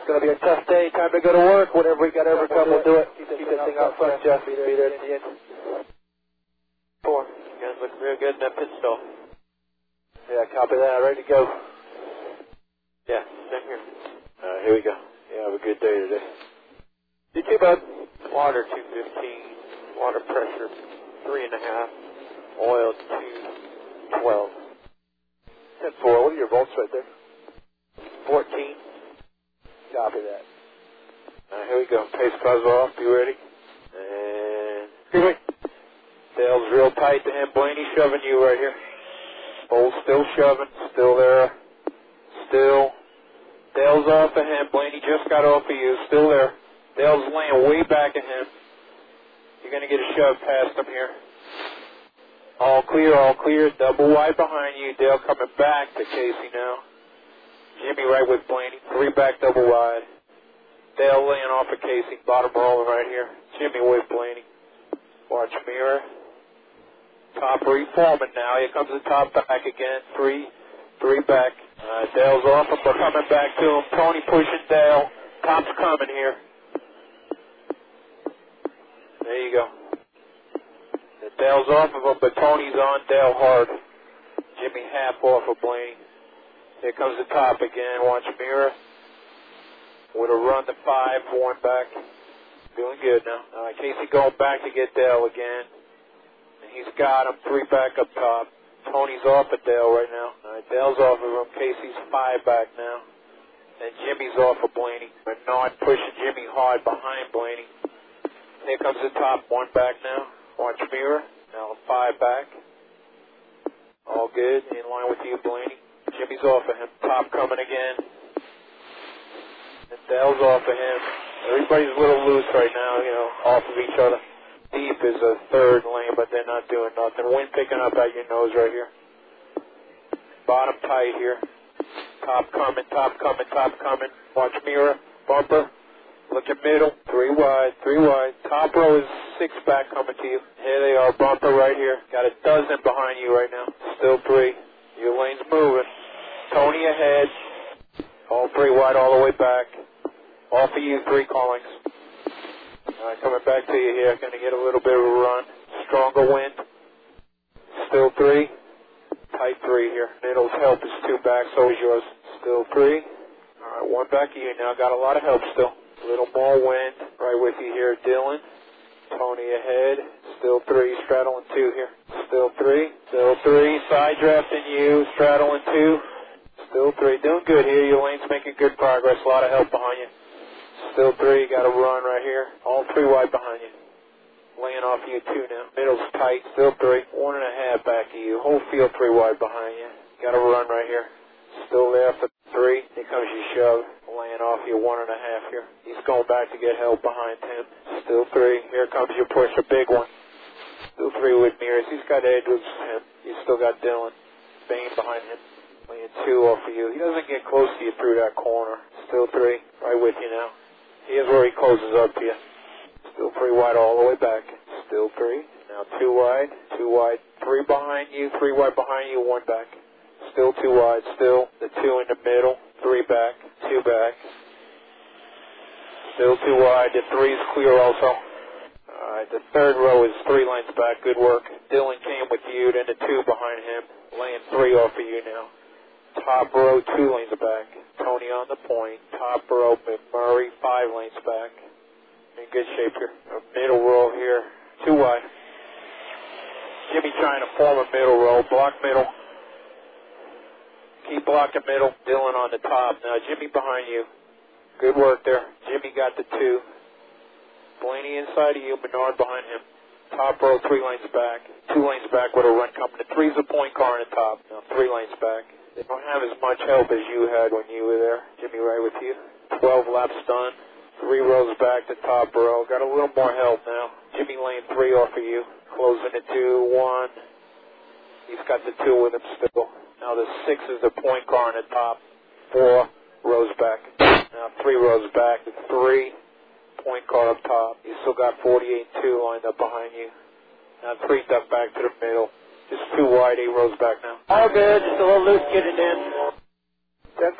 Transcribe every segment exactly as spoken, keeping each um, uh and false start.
It's going to be a tough day. Time to go to work. Whatever we got to overcome, we'll do it. Keep that thing out front, Jeff. Be there at the end. Four. You guys look real good in that pit stall. Yeah, copy that. Ready to go. Yeah, same here. All right, here we go. Yeah, have a good day today. You too, bud. Water two fifteen. Water pressure three and a half. Oil two twelve. ten four. What are your volts right there? fourteen. Copy that. All right, here we go. Pace cars off. Be ready. And here we go. Dale's real tight to him. Blaney shoving you right here. Bull's still shoving. Still there. Still. Dale's off of him. Blaney just got off of you. Still there. Dale's laying way back at him. You're going to get a shove past him here. All clear, all clear. Double wide behind you. Dale coming back to Casey now. Jimmy right with Blaney. Three back, double wide. Dale laying off of Casey. Bottom roller right here. Jimmy with Blaney. Watch mirror. Top reforming now. Here comes the top back again. Three. Three back. Uh, Dale's off him, but coming back to him. Tony pushing Dale. Top's coming here. There you go. The Dale's off of him, but Tony's on Dale hard. Jimmy half off of Blaney. Here comes the top again. Watch mirror. Would have run the five, one back. Doing good now. Uh, Casey going back to get Dale again. And he's got him. Three back up top. Tony's off of Dale right now. All right, Dale's off of him. Casey's five back now. And Jimmy's off of Blaney. Bernard pushing Jimmy hard behind Blaney. Here comes the top. One back now. Watch mirror. Now five back. All good. In line with you, Blaney. Jimmy's off of him. Top coming again. And Dale's off of him. Everybody's a little loose right now, you know, off of each other. Deep is a third lane, but they're not doing nothing. Wind picking up at your nose right here. Bottom tight here. Top coming, top coming, top coming. Watch mirror. Bumper. Look at middle. Three wide, three wide. Top row is six back coming to you. Here they are. Bumper right here. Got a dozen behind you right now. Still three. Your lane's moving. Tony ahead. All three wide all the way back. Off of you, three callings. All right, coming back to you here. Going to get a little bit of a run. Stronger wind. Still three. Tight three here. Middle's help is two back. So is yours. Still three. All right, one back of you now. Got a lot of help still. A little more wind. Right with you here, Dylan. Tony ahead. Still three. Straddling two here. Still three. Still three. Side drafting you. Straddling two. Still three. Doing good here. Your lane's making good progress. A lot of help behind you. Still three. Got a run right here. All three wide behind you. Laying off you two now. Middle's tight. Still three. One and a half back of you. Whole field three wide behind you. Got a run right here. Still there for three. Here comes your shove. Laying off you one and a half here. He's going back to get help behind him. Still three. Here comes your push. A big one. Still three with mirrors. He's got Edwards. Him. He's still got Dylan. Bain behind him. Laying two off of you. He doesn't get close to you through that corner. Still three. Right with you now. Here's where he closes up to you. Still three wide all the way back. Still three. Now two wide. Two wide. Three behind you. Three wide behind you. One back. Still two wide. Still the two in the middle. Three back. Two back. Still two wide. The three's clear also. Alright, the third row is three lanes back. Good work. Dylan came with you. Then the two behind him. Laying three off of you now. Top row, two lanes back. Tony on the point. Top row, McMurray, five lanes back. In good shape here. A middle row here. Two wide. Jimmy trying to form a middle row. Block middle. Keep blocking middle. Dylan on the top. Now Jimmy behind you. Good work there. Jimmy got the two. Blaney inside of you. Bernard behind him. Top row, three lanes back. Two lanes back with a run coming. The three's a point car in the top. Now three lanes back. They don't have as much help as you had when you were there. Jimmy right with you. Twelve laps done. Three rows back to top row. Got a little more help now. Jimmy lane three off of you. Closing it to one. He's got the two with him still. Now the six is the point car on the top. Four rows back. Now three rows back. The three point car up top. You still got forty-eight and two lined up behind you. Now three duck back to the middle. Just two wide, eight rows back now. All good. Just a little loose getting in. ten four.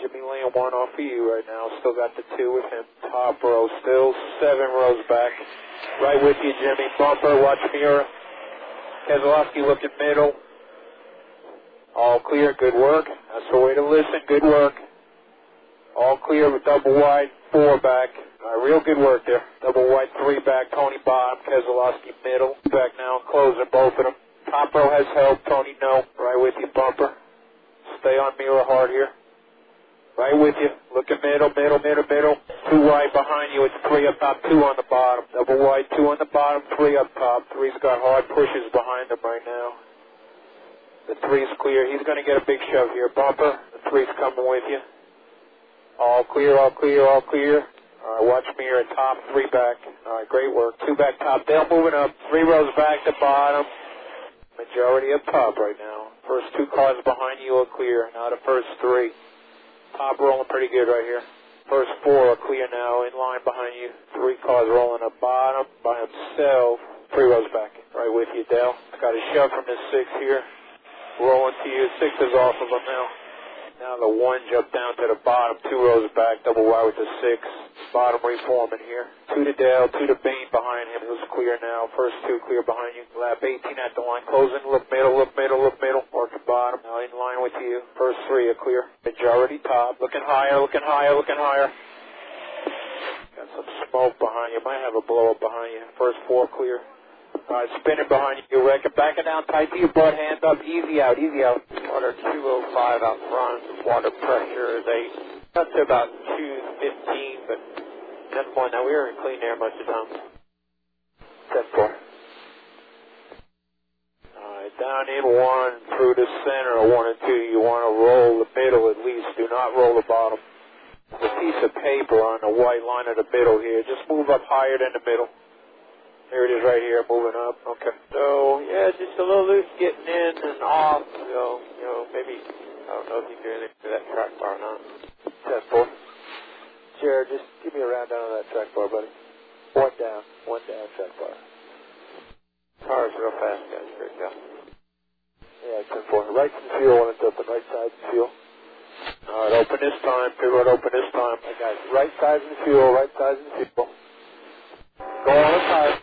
Jimmy laying one off of you right now. Still got the two with him. Top row, still seven rows back. Right with you, Jimmy. Bumper, watch mirror. Keselowski looking middle. All clear, good work. That's the way to listen, good work. All clear with double wide, four back. All right, real good work there. Double wide, three back. Tony bottom, Keselowski middle. Back now, closing both of them. Top row has help. Tony, no. Right with you, bumper. Stay on mirror hard here. Right with you. Looking middle, middle, middle, middle. Two wide behind you. It's three up top, two on the bottom. Double wide, two on the bottom, three up top. Three's got hard pushes behind him right now. The three's clear. He's going to get a big shove here. Bumper. The three's coming with you. All clear, all clear, all clear. All right, watch mirror at top, three back. All right, great work. Two back top. Dale moving up. Three rows back to bottom. Majority up top right now. First two cars behind you are clear. Now the first three. Top rolling pretty good right here. First four are clear now, in line behind you. Three cars rolling up bottom by himself. Three rows back. Right with you, Dale. Got a shove from the six here. Rolling to you. Six is off of him now. Now the one jump down to the bottom. Two rows back. Double wide with the six. Bottom reforming here. Two to Dale. Two to Bain behind him. Who's clear now. First two clear behind you. Lap eighteen at the line. Closing. Look middle. Look middle. Look middle. Working bottom. Now in line with you. First three are clear. Majority top. Looking higher. Looking higher. Looking higher. Got some smoke behind you. Might have a blow up behind you. First four clear. All right, spinning behind you. You reckon. Backing down tight to your butt. Hands up. Easy out. Easy out. Water two oh five out front. Water pressure is eight. Up to about two fifteen, but ten point. Now we were in clean air most of the time. ten four. All right, down in one through the center. One and two. You want to roll the middle at least. Do not roll the bottom. There's a piece of paper on the white line of the middle here. Just move up higher than the middle. There it is right here, moving up. Okay. So, yeah, just a little loose getting in and off. So, you know, maybe, I don't know if you can do anything to that track bar or not. ten four. Jared, just give me a round down on that track bar, buddy. One down. One down track bar. Car's real fast, guys. Great job. Yeah, ten four. Right in the fuel when it's open. Right side in fuel. All right, open this time. Pit road open this time. I got it. Right side in the fuel. Right side in the fuel. Go on the side.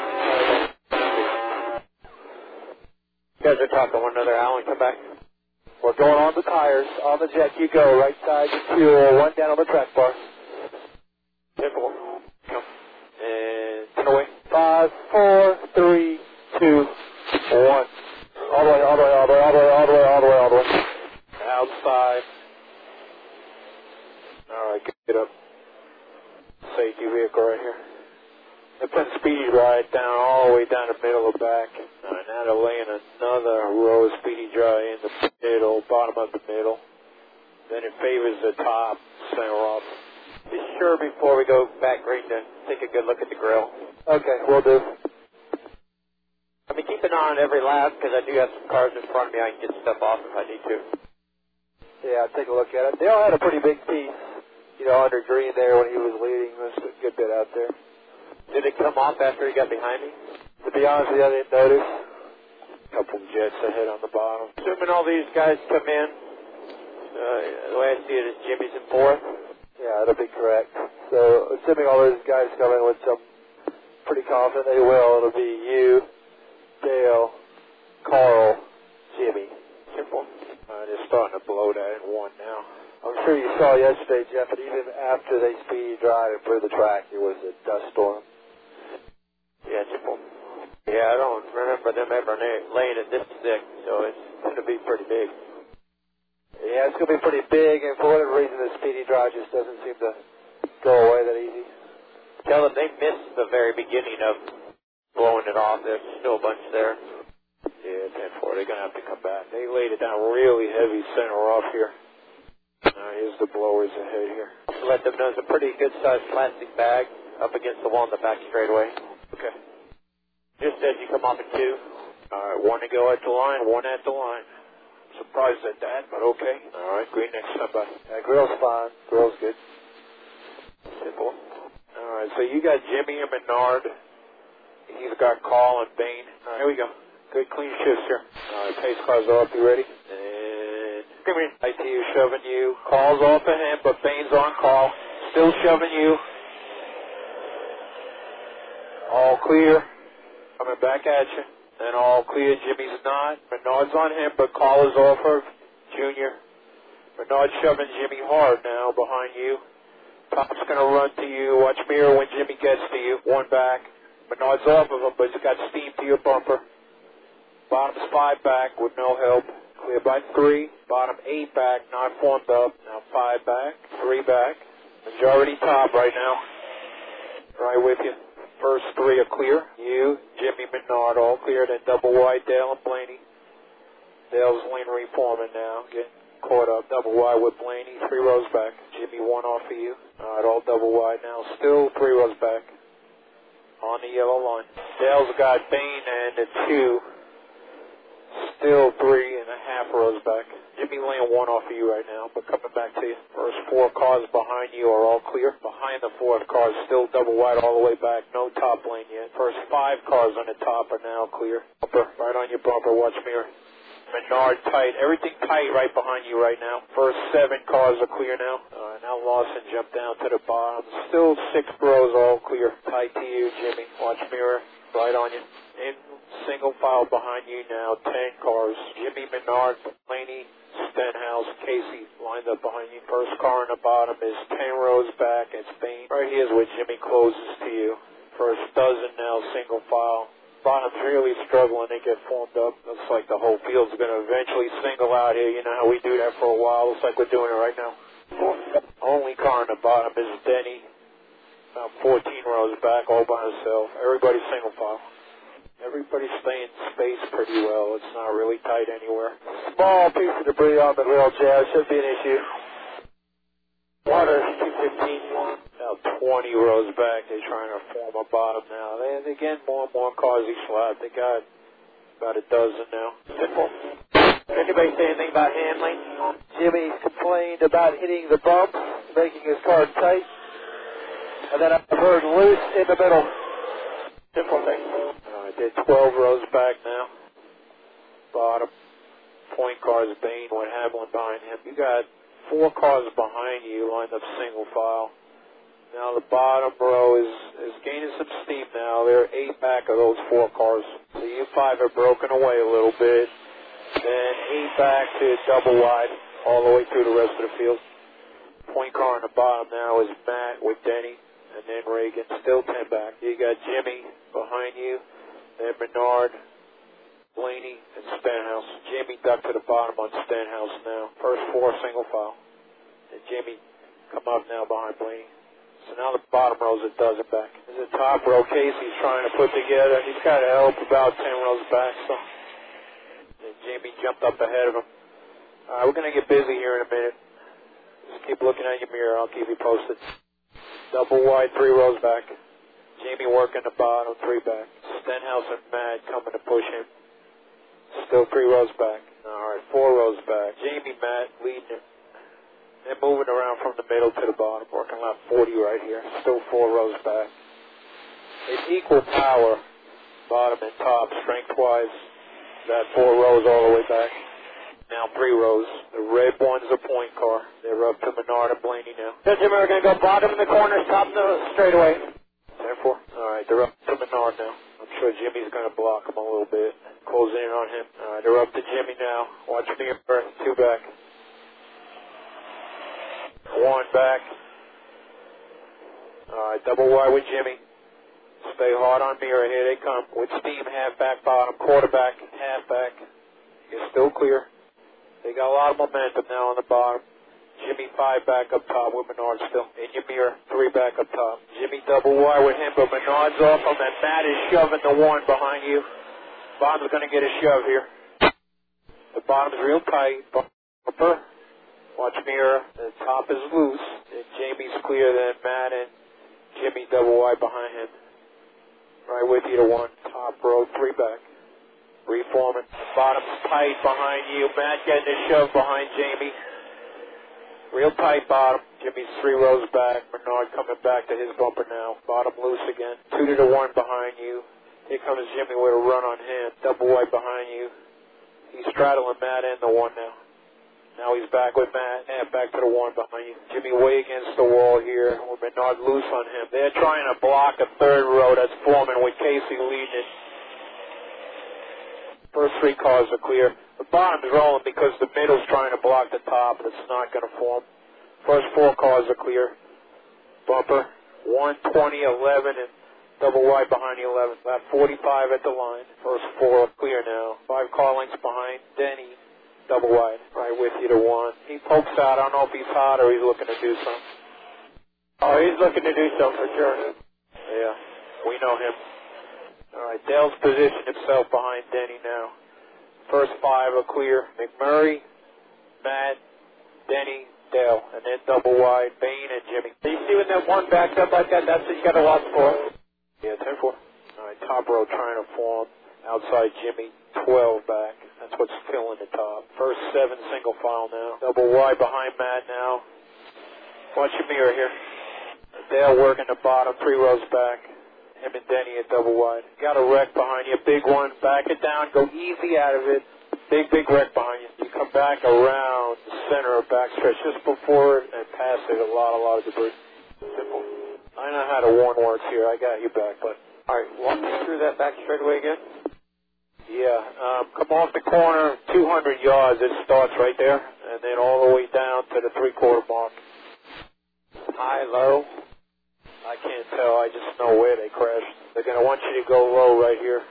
You guys are talking one another. Alan, come back. We're going on the tires. On the jet you go. Right side in fuel. One down on the track bar. Simple. Come. And ten away. Five, four, three, two, one. All the way, all the way, all the way, all the way, all the way, all the way, all the way. Outside. All right, get up. Safety vehicle right here. They're putting speedy dry down all the way down the middle of the back. All right, now they're laying another row of speedy dry in the middle, bottom of the middle. Then it favors the top, center off. Be sure before we go back green to take a good look at the grill. Okay, we'll do. I mean, keep an eye on every lap because I do have some cars in front of me. I can get stuff off if I need to. Yeah, I'll take a look at it. Dale had a pretty big piece, you know, under green there when he was leading. There's a good bit out there. Did it come off after he got behind me? To be honest with you, I didn't notice. A couple jets ahead on the bottom. Assuming all these guys come in, uh, the way I see it is Jimmy's in fourth. Yeah, that'll be correct. So, assuming all those guys come in, which I'm pretty confident they will, it'll be you, Dale, Carl, Jimmy. Simple. Uh, they're starting to blow that in one now. I'm sure you saw yesterday, Jeff, but even after they speed drive and through the track, it was a dust storm. Yeah, simple. Yeah, I don't remember them ever laying it this thick, so it's going to be pretty big. Yeah, it's going to be pretty big, and for whatever reason, the speedy drive just doesn't seem to go away that easy. Tell them they missed the very beginning of blowing it off. There's still a bunch there. Yeah, ten four. They're going to have to come back. They laid it down really heavy center off here. Now here's the blowers ahead here. To let them know it's a pretty good-sized plastic bag up against the wall in the back straightaway. Okay. Just as you come off at two. All right, one to go at the line, one at the line. Surprised at that, but okay. All right, green next time by. Yeah, grill's fine. Grill's good. Simple. All right, so you got Jimmy and Menard. He's got Carl and Bain. All right, here we go. Good clean shifts here. All right, pace cars are up. You ready? And Jimmy. I T U shoving you. Call's off of him, but Bain's on call. Still shoving you. All clear. Coming back at you. And all clear. Jimmy's not. Bernard's on him, but call is off of Junior. Bernard shoving Jimmy hard now behind you. Top's going to run to you. Watch mirror when Jimmy gets to you. One back. Bernard's off of him, but he's got steam to your bumper. Bottom's five back with no help. Clear by three. Bottom eight back, not formed up. Now five back, three back. Majority top right now. Right with you. First three are clear. You, Jimmy, Bernard, all clear. Then double wide, Dale and Blaney. Dale's lean reforming now. Getting caught up. Double wide with Blaney. Three rows back. Jimmy, one off of you. All right, all double wide now. Still three rows back. On the yellow line. Dale's got Bain and a two. Still three and a half rows back. Jimmy laying one off of you right now, but coming back to you. First four cars behind you are all clear. Behind the fourth car is still double wide all the way back. No top lane yet. First five cars on the top are now clear. Bumper, right on your bumper. Watch mirror. Menard tight. Everything tight right behind you right now. First seven cars are clear now. Uh, now Lawson jumped down to the bottom. Still six rows all clear. Tight to you, Jimmy. Watch mirror. Right on you. In single file behind you now. Ten cars. Jimmy, Menard, Blaney, Stenhouse, Casey lined up behind you. First car on the bottom is ten rows back. It's Bain. Right here is where Jimmy closes to you. First dozen now, single file. Bottom's really struggling to get formed up. Looks like the whole field's going to eventually single out here. You know how we do that for a while. Looks like we're doing it right now. Only car on the bottom is Denny. About fourteen rows back, all by himself. Everybody's single file. Everybody's staying space pretty well. It's not really tight anywhere. Small piece of debris on the rail jazz. Should be an issue. Water, two fifteen. Now twenty rows back. They're trying to form a bottom now. They, they get more and more cars each lap. They got about a dozen now. Simple. Anybody say anything about handling? Jimmy complained about hitting the bump, making his car tight. And then I've heard loose in the middle. Simple thing. Uh, did twelve rows back now. Bottom. Point cars, Bain with Hamlin behind him. You got four cars behind you lined up single file. Now the bottom row is, is gaining some steam now. There are eight back of those four cars. So you five are broken away a little bit. Then eight back to double wide all the way through the rest of the field. Point car on the bottom now is Matt with Denny. And then Reagan, still ten back. You got Jimmy behind you, then Bernard, Blaney, and Stenhouse. Jimmy ducked to the bottom on Stenhouse now. First four single file. And Jimmy come up now behind Blaney. So now the bottom row's a dozen back. There's a top row Casey's trying to put together. He's got to help about ten rows back. So and Jimmy jumped up ahead of him. All right, we're going to get busy here in a minute. Just keep looking at your mirror. I'll keep you posted. Double wide, three rows back. Jamie working the bottom, three back. Stenhouse and Matt coming to push him. Still three rows back. All right, four rows back. Jamie, Matt leading him. They're moving around from the middle to the bottom, working lap forty right here. Still four rows back. It's equal power, bottom and top, strength-wise. That four rows all the way back. Now three rows. The red one's a point car. They're up to Menard and Blaney now. Yes, Jimmy, we're going to go bottom in the corners, top in the straightaway. Therefore, all right, they're up to Menard now. I'm sure Jimmy's going to block him a little bit. Closing in on him. All right, they're up to Jimmy now. Watch me, two back. One back. All right, double wide with Jimmy. Stay hard on mirror. Here they come. With steam, half back, bottom, quarterback, half back. You're still clear. They got a lot of momentum now on the bottom. Jimmy five back up top with Menard still. In your mirror, three back up top. Jimmy double wide with him, but Menard's off him, and Matt is shoving the one behind you. Bottom's going to get a shove here. The bottom's real tight. Bumper. Watch mirror. The top is loose. And Jamie's clear, then Matt and Jimmy double wide behind him. Right with you to one. Top row, three back. Reforming. Bottom's tight behind you. Matt getting a shove behind Jamie. Real tight bottom. Jimmy's three rows back. Menard coming back to his bumper now. Bottom loose again. Two to the one behind you. Here comes Jimmy with a run on him. Double wide behind you. He's straddling Matt and the one now. Now he's back with Matt, and back to the one behind you. Jimmy way against the wall here, with Bernard loose on him. They're trying to block a third row that's forming with Casey leading it. First three cars are clear. The bottom's rolling because the middle's trying to block the top. It's not going to form. First four cars are clear. Bumper, one, twenty, eleven, and double wide behind the eleven. Lap forty-five at the line. First four are clear now. Five car lengths behind Denny. Double wide, right with you to one. He pokes out. I don't know if he's hot or he's looking to do something. Oh, he's looking to do something for sure. Yeah, we know him. All right, Dale's positioned himself behind Denny now. First five are clear. McMurray, Matt, Denny, Dale, and then double wide, Bain and Jimmy. So you see when that one backs up like that, that's what you got to watch for. Yeah, ten four. All right, top row trying to form. Outside Jimmy, twelve back. That's what's filling the top. First seven single file now. Double wide behind Matt now. Watch your mirror here. Dale working the bottom, three rows back. Him and Denny at double wide. Got a wreck behind you, big one. Back it down, go easy out of it. Big, big wreck behind you. You come back around the center of backstretch just before it and past it. A lot, a lot of debris. Simple. I know how to warn works here. I got you back, but. All right, walk me through that back straightaway again. Yeah, um, come off the corner, two hundred yards, it starts right there, and then all the way down to the three-quarter mark. High, low? I can't tell, I just know where they crashed. They're going to want you to go low right here.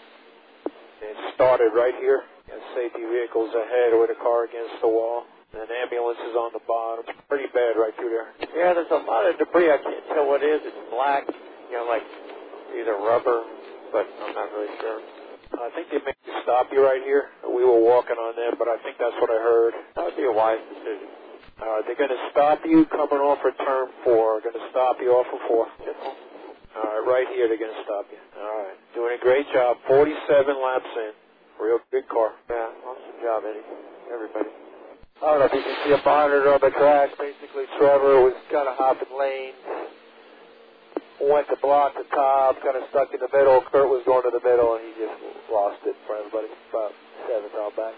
It started right here. And safety vehicles ahead with a car against the wall. And ambulance is on the bottom. It's pretty bad right through there. Yeah, there's a lot of debris. I can't tell what it is. It's black, you know, like either rubber, but I'm not really sure. I think they made you stop you right here. We were walking on them, but I think that's what I heard. That would be a wise decision. All right, they're going to stop you coming off of turn four. They're going to stop you off of four. All right, right here they're going to stop you. All right, doing a great job. forty-seven laps in. Real good car. Yeah, awesome job, Eddie. Everybody. I don't know if you can see a monitor on the track. Basically, Trevor was kind of hopping lanes. Went to block the top, kind of stuck in the middle. Kurt was going to the middle, and he just lost it for everybody. About seven out back.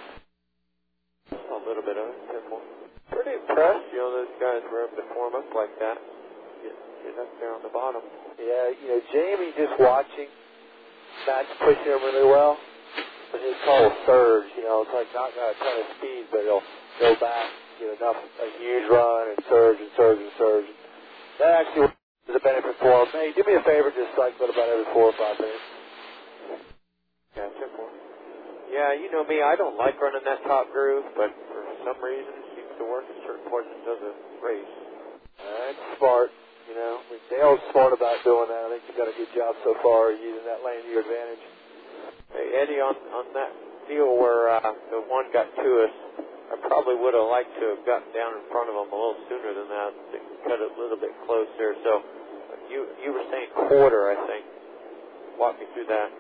A little bit of it. Simple. Pretty impressed, you know, those guys were able to form up like that. Get, get up there on the bottom. Yeah, you know, Jamie just watching. Matt's pushing him really well. But his car will surge, you know. It's like not got a ton of speed, but it'll go back, get enough, a huge run, and surge and surge and surge. That actually is a benefit for him. Hey, do me a favor, just cycle it about every four or five minutes. Yeah, simple. Yeah, you know me, I don't like running that top groove, but for some reason it seems to work in certain portions of the race. That's smart, you know. I mean, Dale's smart about doing that. I think you've done a good job so far using that lane to your advantage. Hey, Eddie, on, on that deal where uh, the one got to us, I probably would have liked to have gotten down in front of him a little sooner than that to cut it a little bit closer. So you you were saying quarter, I think. Walk me through that.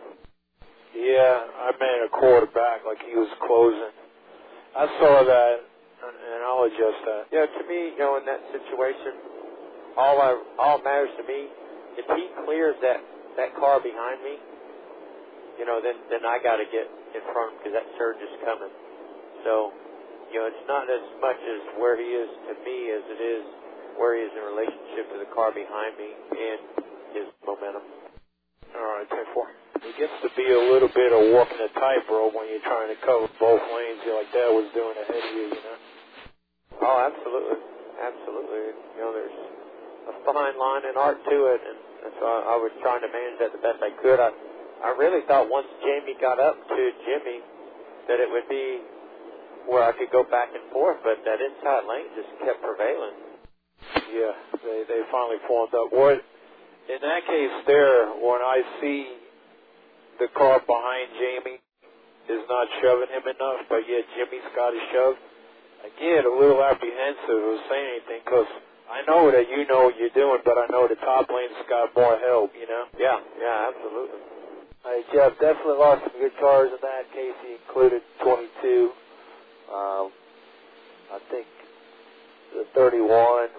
Yeah, I made a quarter back like he was closing. I saw that, and, and I'll adjust that. Yeah, to me, you know, in that situation, all I all matters to me, if he clears that, that car behind me, you know, then, then I got to get in front because that surge is coming. So, you know, it's not as much as where he is to me as it is where he is in relationship to the car behind me and his momentum. All right, ten four. It gets to be a little bit of walking a tightrope when you're trying to cover both lanes like that was doing ahead of you, you know? Oh, absolutely. Absolutely. You know, there's a fine line and art to it, and, and so I, I was trying to manage that the best I could. I I really thought once Jamie got up to Jimmy that it would be where I could go back and forth, but that inside lane just kept prevailing. Yeah, they they finally formed up. What in that case there, when I see the car behind Jamie is not shoving him enough, but yet Jimmy's got to shove, I get a little apprehensive of saying anything because I know that you know what you're doing, but I know the top lane's got more help, you know? Yeah, yeah, absolutely. Hey, Jeff, definitely lost some good cars in that. Casey included twenty-two. Um, I think the thirty-one,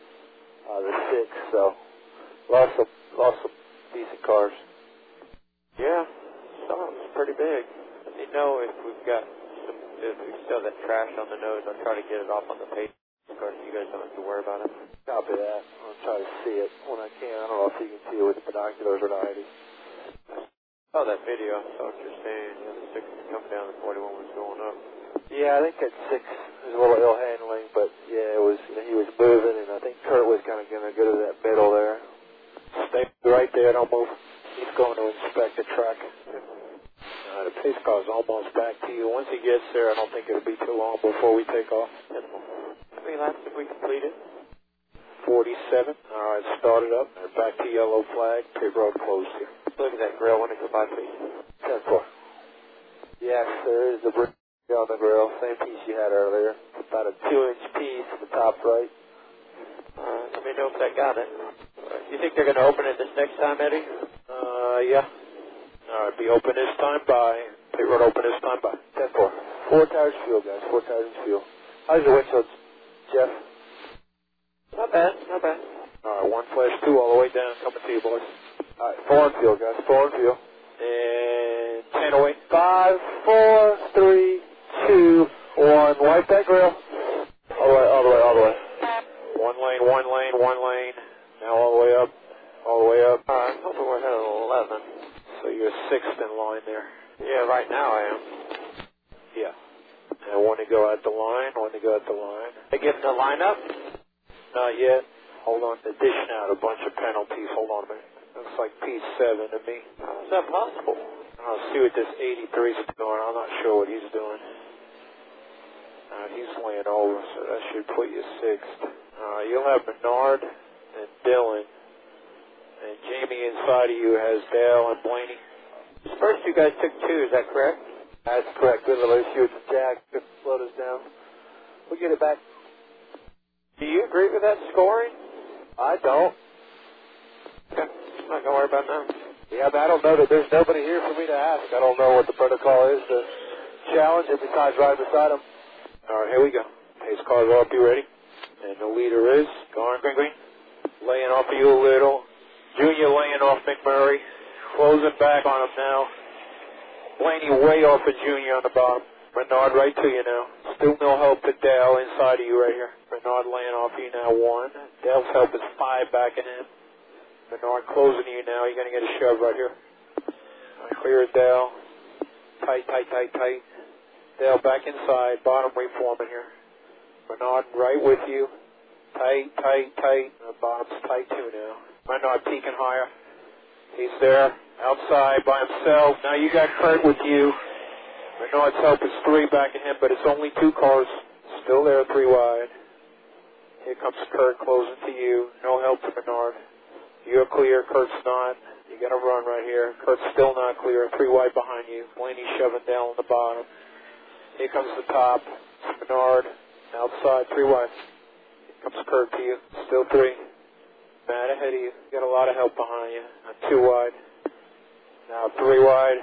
uh, the six, so lost some, lost some decent cars. Yeah, some of it's pretty big. Let me know if we've got some If we still have that trash on the nose, I'll try to get it off on the page. Of course, you guys don't have to worry about it. Copy that. I'll try to see it when I can. I don't know if you can see it with the binoculars or not. Oh, that video. I saw what you're saying. Yeah, the six was coming down, the forty-one was going up. Yeah, I think that six was a little ill handling, but yeah, it was. You know, he was moving, and I think Kurt was kind of going to go to that middle there. Stay right there. Don't move. He's going to inspect the track. Uh, the pace car's almost back to you. Once he gets there, I don't think it'll be too long before we take off. How many laps have we completed? forty-seven. All right, started up. And back to yellow flag. Pit road closed here. Look at that grill. Want to go by, please? ten four. Yes, there is the brick on the grill. Same piece you had earlier. About a two-inch piece at the top right. Uh, let me know if that got it. You think they're going to open it this next time, Eddie? Uh, yeah. All right, be open this time by. Pit road open this time by. ten four. Four tires fuel, guys. Four tires and fuel. How's your windshield, Jeff? Not bad. Not bad. All right, one flash two all the way down. Coming to you, boys. All right, four and fuel, guys. Four and fuel. And ten away. Five, four, three, two, one. Wipe that grill. All the way, all the way, all the way. One lane, one lane, one lane. Now all the way up. All the way up. All right, hoping we're ahead of eleven. So you're sixth in line there. Yeah, right now I am. Yeah. And one to go at the line, one to go at the line. They getting the lineup? Not yet. Hold on. They're dishing out a bunch of penalties. Hold on a minute. Looks like P seven to me. How is that possible? I'll see what this eighty-three is doing. I'm not sure what he's doing. Uh, he's laying over, so that should put you sixth. Uh, you'll have Bernard and Dylan. And Jamie inside of you has Dale and Blaney. First you guys took two, is that correct? That's correct. Good little issue with the jack. Good slowed us down. We'll get it back. Do you agree with that scoring? I don't. Okay. I'm not going to worry about that. Yeah, but I don't know that there's nobody here for me to ask. I don't know what the protocol is to challenge it besides right beside him. All right, here we go. Pace cars are up. You ready? And the leader is Garn Green Green. Laying off of you a little. Junior laying off McMurray. Closing back on him now. Blaney way off of Junior on the bottom. Bernard right to you now. Still no help to Dale inside of you right here. Bernard laying off you now one. Dale's help is five back in him. Bernard closing you now. You're going to get a shove right here. Right, clear it, Dale. Tight, tight, tight, tight. Dale back inside. Bottom reforming here. Bernard right with you. Tight, tight, tight. The bottom's tight too now. Bernard peeking higher. He's there. Outside by himself. Now you got Kurt with you. Bernard's help is three back at him, but it's only two cars. Still there, three wide. Here comes Kurt closing to you. No help for Bernard. You're clear. Kurt's not. You got to run right here. Kurt's still not clear. Three wide behind you. Blaney shoving down on the bottom. Here comes the top. Bernard outside, three wide. Here comes Kurt to you. Still three. Matt ahead of you. You got a lot of help behind you. Now two wide. Now three wide.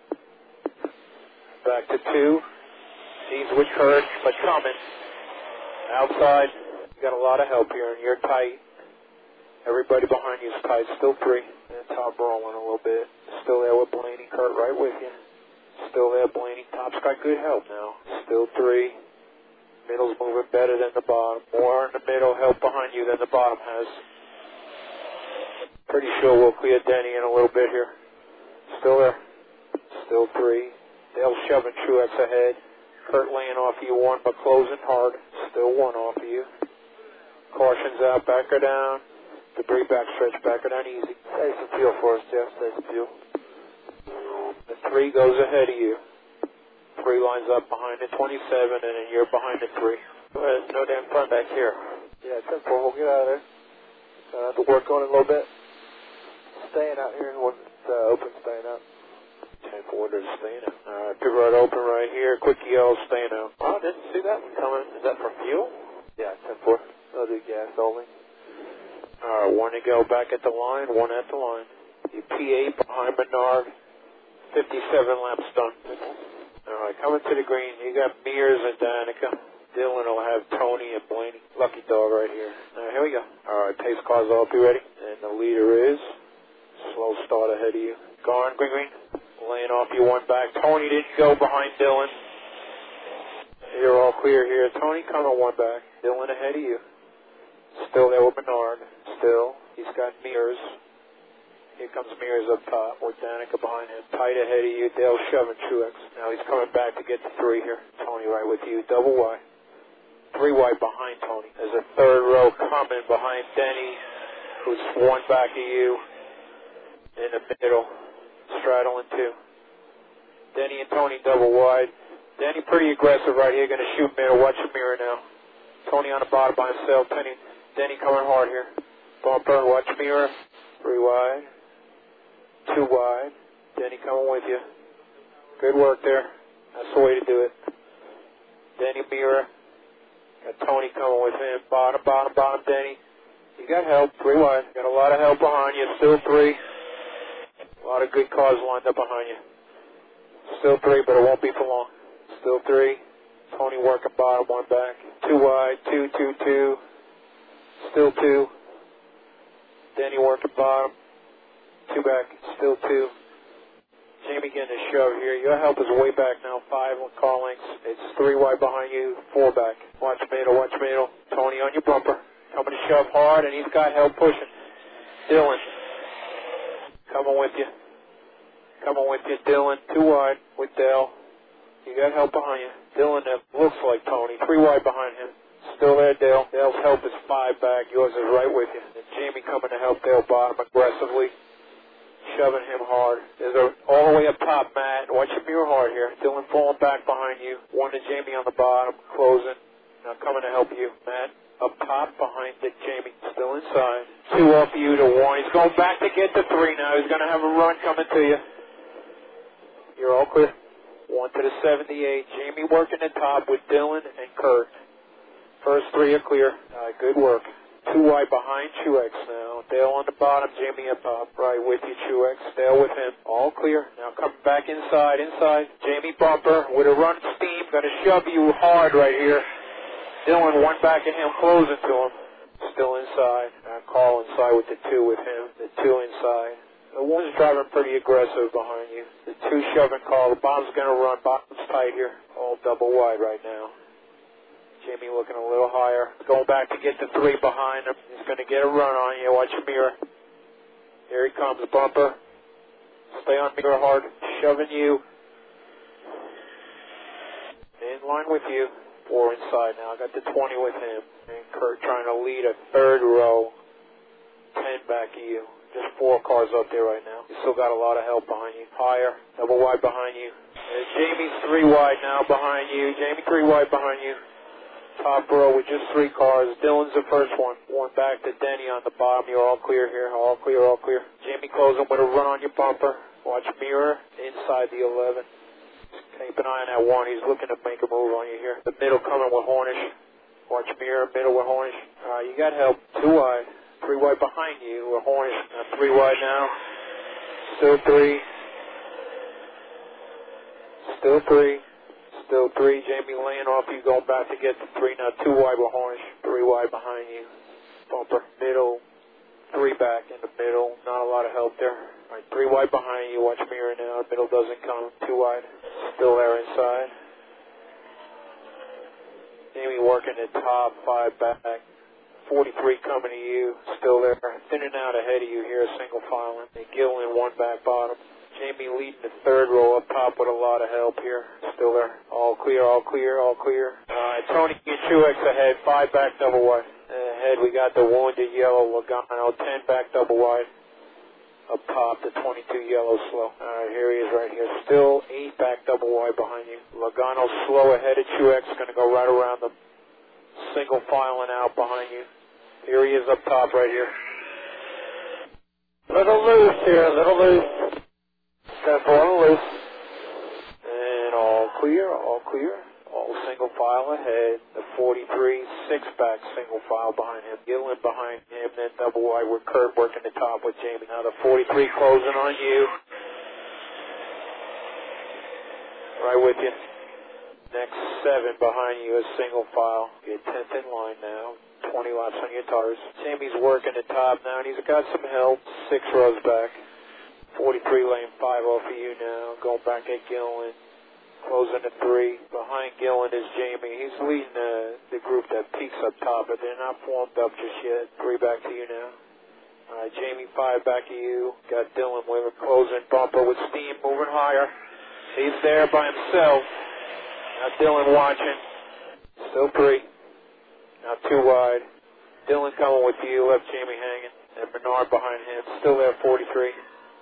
Back to two. Sees which Kurt, but coming. Outside. You got a lot of help here, and you're tight. Everybody behind you is tight. Still three. And top rolling a little bit. Still there with Blaney. Kurt right with you. Still there, Blaney. Top's got good help now. Still three. Middle's moving better than the bottom. More in the middle help behind you than the bottom has. Pretty sure we'll clear Denny in a little bit here. Still there. Still three. Dale shoving Truex ahead. Kurt laying off you one, but closing hard. Still one off of you. Cautions out. Back her down. Debris backstretch. Back her down easy. Save some fuel for us, Jeff. Save some fuel. The three goes ahead of you. Three lines up behind the twenty-seven, and then you're behind the three. Well, there's no damn fun back here. Yeah, ten four. We'll get out of there. Gonna have to work on it a little bit. Staying out here when it's uh, open, staying out. ten four to staying out. All right, pit road open right here. Quick yell, staying out. Oh, I didn't see that one coming. Is that for fuel? Yeah, ten four. I'll do gas only. All right, one to go back at the line, one at the line. You P eight behind Bernard. fifty-seven laps done. All right, coming to the green. You got Mears and Danica. Dylan will have Tony and Blaney. Lucky dog right here. All right, here we go. All right, pace cars all up. You ready? And the leader is slow start ahead of you. Garn, green, green. Laying off you one back. Tony didn't go behind Dylan. You're all clear here. Tony coming one back. Dylan ahead of you. Still there with Bernard. Still. He's got Mears. Here comes Mears up top with Danica behind him. Tight ahead of you. Dale shoving Truex. Now he's coming back to get the three here. Tony right with you. Double wide. Three wide behind Tony. There's a third row coming behind Denny, who's one back of you. In the middle. Straddling two. Denny and Tony double wide. Denny pretty aggressive right here. Going to shoot middle. Watch your mirror now. Tony on the bottom by himself. Denny, Denny coming hard here. Bumper. Watch mirror. Three wide. Two wide. Denny coming with you. Good work there. That's the way to do it. Denny mirror. Got Tony coming with him. Bottom, bottom, bottom, Denny. You got help. Three wide. Got a lot of help behind you. Still three. A lot of good cars lined up behind you. Still three, but it won't be for long. Still three. Tony working bottom, one back. Two wide. Two, two, two. Still two. Denny working bottom. Two back. Still two. Jamie getting a shove here. Your help is way back now. Five on car lengths. It's three wide behind you. Four back. Watch middle. Watch middle. Tony on your bumper. Coming to shove hard, and he's got help pushing. Dylan. Coming with you. Coming with you. Dylan. Two wide with Dale. You got help behind you. Dylan, that looks like Tony. Three wide behind him. Still there, Dale. Dale's help is five back. Yours is right with you. And Jamie coming to help Dale bottom aggressively. Shoving him hard. There's a all the way up top, Matt. Watch your mirror hard here. Dylan falling back behind you. One to Jamie on the bottom, closing. Now coming to help you, Matt. Up top behind Dick Jamie. Still inside. Two off you to one. He's going back to get the three now. He's going to have a run coming to you. You're all clear. One to the seventy-eight. Jamie working the top with Dylan and Kurt. First three are clear. All right, good work. Two wide behind Truex now. Dale on the bottom, Jamie up top. Right with you, Truex. Dale with him. All clear. Now coming back inside, inside. Jamie bumper with a run steam. Going to shove you hard right here. Dylan one back at him, closing to him. Still inside. Now Carl inside with the two with him. The two inside. The one's driving pretty aggressive behind you. The two shoving Carl. The bottom's going to run. Bottom's tight here. All double wide right now. Jamie looking a little higher. Going back to get the three behind him. He's going to get a run on you. Watch your mirror. Here he comes, bumper. Stay on mirror hard. Shoving you. In line with you. Four inside now. I got the twenty with him. And Kurt trying to lead a third row. Ten back of you. Just four cars up there right now. You still got a lot of help behind you. Higher. Double wide behind you. And Jamie's three wide now behind you. Jamie three wide behind you. Top row with just three cars. Dylan's the first one. One back to Denny on the bottom. You're all clear here. All clear, all clear. Jamie closing with a run on your bumper. Watch mirror inside the eleven. Keep an eye on that one. He's looking to make a move on you here. The middle coming with Hornish. Watch mirror, middle with Hornish. Uh, you got help. Two wide. Three wide behind you with Hornish. Uh, three wide now. Still three. Still three. Still three. Jamie laying off you, going back to get the three. Now two wide with Hornish. Three wide behind you. Bumper. Middle. Three back in the middle. Not a lot of help there. All right, three wide behind you. Watch mirror now. Middle doesn't come. Two wide. Still there inside. Jamie working the top. Five back. forty-three coming to you. Still there. Thinning out ahead of you here. Single filing. And Gillen one back bottom. Jamie leading the third row up top with a lot of help here. Still there. All clear, all clear, all clear. All right, Tony and Truex ahead. Five back double wide. Ahead we got the wounded yellow Logano. Ten back double wide. Up top, the twenty-two yellow slow. All right, here he is right here. Still eight back double wide behind you. Logano slow ahead of Truex. Going to go right around the single filing out behind you. Here he is up top right here. Little loose here, little loose. ten four loose. And all clear, all clear. All single file ahead. The forty-three, six back single file behind him. Gillen behind him, then double wide with Kurt working the top with Jamie. Now the forty-three closing on you. Right with you. Next seven behind you is single file. Get tenth in line now. twenty laps on your tires. Jamie's working the top now, and he's got some help. Six rows back. forty-three lane five off of you now. Going back at Gillen. Closing to three. Behind Gillen is Jamie. He's leading the, the group that peaks up top, but they're not formed up just yet. Three back to you now. All right, Jamie, five back to you. Got Dylan with a closing bumper with steam moving higher. He's there by himself. Now Dylan watching. Still three. Now two wide. Dylan coming with you. Left Jamie hanging. And Bernard behind him. Still there, forty-three.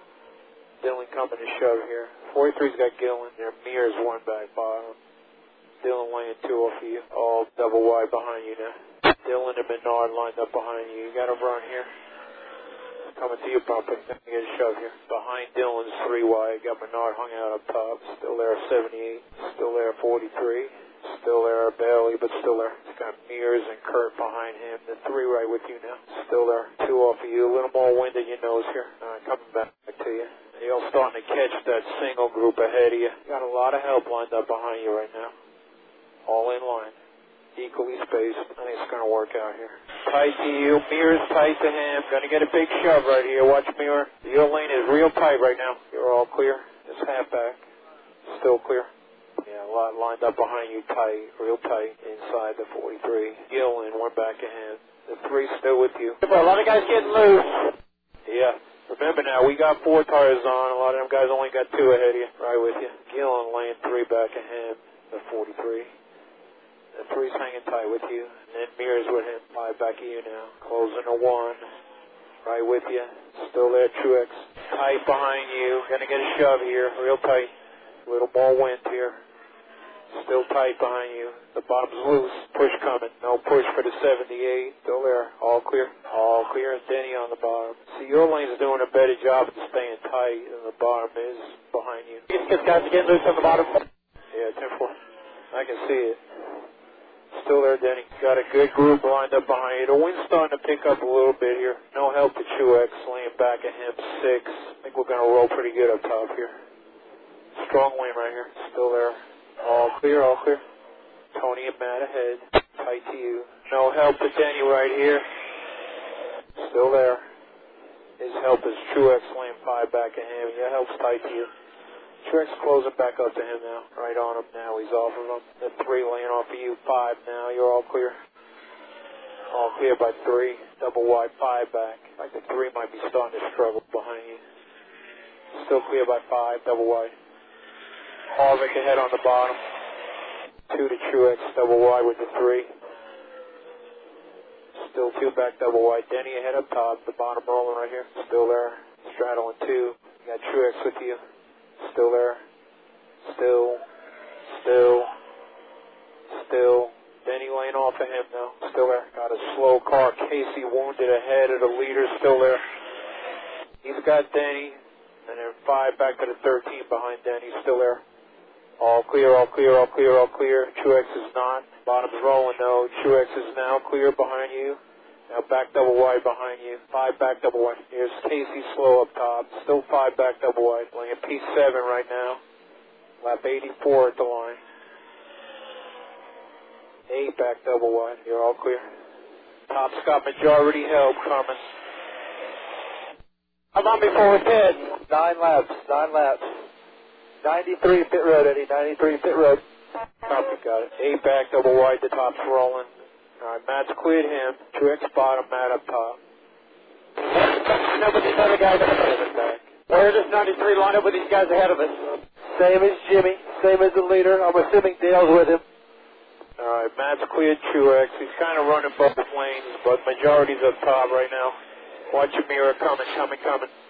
Dylan coming to shove here. forty-three's got Gillen. There, Mears one back bottom. Dylan laying two off of you. All double wide behind you now. Dylan and Bernard lined up behind you. You got to run here. Coming to you, bumper. Get a shove here. Behind Dylan's three wide. Got Bernard hung out up top. Still there, seventy-eight. Still there, forty-three. Still there, Bailey, but still there. It's got Mears and Kurt behind him. The three right with you now. Still there. Two off of you. A little more wind in your nose here. All right, coming back to you. You're starting to catch that single group ahead of you. Got a lot of help lined up behind you right now. All in line. Equally spaced. I think it's going to work out here. Tight to you. Mears tight to him. Going to get a big shove right here. Watch Mirror. Your lane is real tight right now. You're all clear. Just half back. Still clear. Yeah, a lot lined up behind you tight. Real tight. Inside the forty-three. Gillen, one back of him. The three still with you. A lot of guys getting loose. Yeah. Remember now, we got four tires on. A lot of them guys only got two ahead of you. Right with you. Gillen laying three back of him. The forty-three. The three's hanging tight with you. And then Mears with him. Five back of you now. Closing to one. Right with you. Still there, Truex. Tight behind you. Gonna get a shove here. Real tight. A little more wind here. Still tight behind you. The bottom's loose. Push coming. No push for the seventy-eight. Still there. All clear. All clear. Denny on the bottom. See, your lane's doing a better job of staying tight than the bottom is behind you. These guys are getting loose on the bottom. Yeah, ten four. I can see it. Still there, Denny. Got a good group lined up behind you. The wind's starting to pick up a little bit here. No help to Truex. Laying back at him. Six. I think we're going to roll pretty good up top here. Strong wind right here. Still there. All clear, all clear. Tony and Matt ahead. Tight to you. No help to Denny right here. Still there. His help is Truex laying five back at him. Your help's tight to you. Truex closing back up to him now. Right on him now. He's off of him. The three laying off of you. Five now. You're all clear. All clear by three. Double wide. Five back. Like the three might be starting to struggle behind you. Still clear by five. Double wide. Harvick ahead on the bottom. Two to Truex, double wide with the three. Still two back, double wide. Denny ahead up top, the bottom rolling right here. Still there. Straddling two. You got Truex with you. Still there. Still. Still. Still. Denny laying off of him now. Still there. Got a slow car. Casey wounded ahead of the leader. Still there. He's got Denny. And then five back to the thirteen behind Denny. Still there. All clear, all clear, all clear, all clear. Truex is not. Bottom's rolling though. Truex is now clear behind you. Now back double wide behind you. Five back double wide. Here's Casey slow up top. Still five back double wide. Playing P seven right now. Lap eighty-four at the line. Eight back double wide. You're all clear. Top Scott majority help coming. I'm on before pit. Nine laps. Nine laps. ninety-three pit road, Eddie. ninety-three pit road. Copy, got it. Eight back, double wide, the top's rolling. All right, Matt's cleared him. Truex bottom, Matt up top. No, but these other guys Seven back. Where does ninety-three line up with these guys ahead of us? Same as Jimmy. Same as the leader. I'm assuming Dale's with him. All right, Matt's cleared Truex. He's kind of running both lanes, but majority's up top right now. Watch your mirror coming, coming, coming.